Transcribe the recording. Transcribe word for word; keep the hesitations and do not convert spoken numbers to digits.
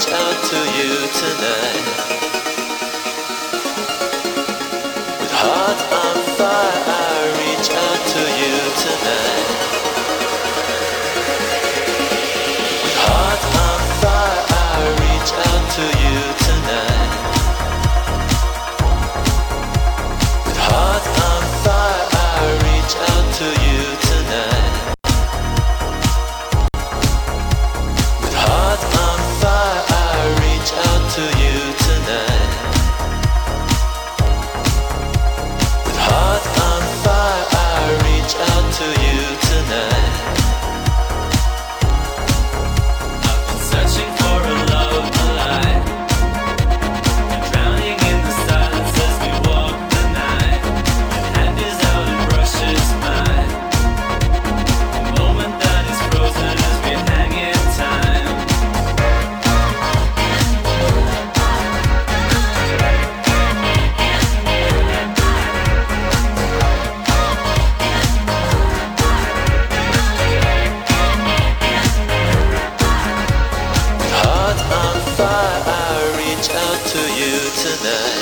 out to you tonight. With heart on fire, I reach out to you tonight. With heart on fire, I reach out to you tonight. With heart on fire, I reach out to you tonight. With heart on fire, I reach out to you tonight. With heart on fire, I reach out to you tonight. I've been searching for a love alive, drowning in the silence as we walk the night. Your hand is out and brushes mine. A moment that is frozen as we hang in time. Heart on fire, I reach out to you tonight.